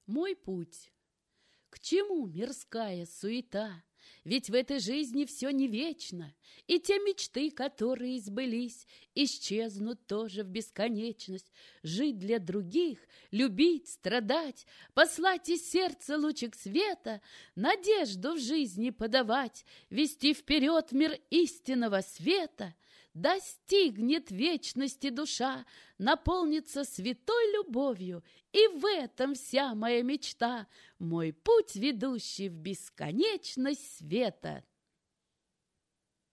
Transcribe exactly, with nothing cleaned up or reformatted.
Мой путь. К чему мирская суета? Ведь в этой жизни все не вечно, и те мечты, которые сбылись, исчезнут тоже в бесконечность. Жить для других, любить, страдать, послать из сердца лучик света, надежду в жизни подавать, вести вперед мир истинного света. Достигнет вечности душа, наполнится святой любовью, и в этом вся моя мечта, мой путь, ведущий в бесконечность света.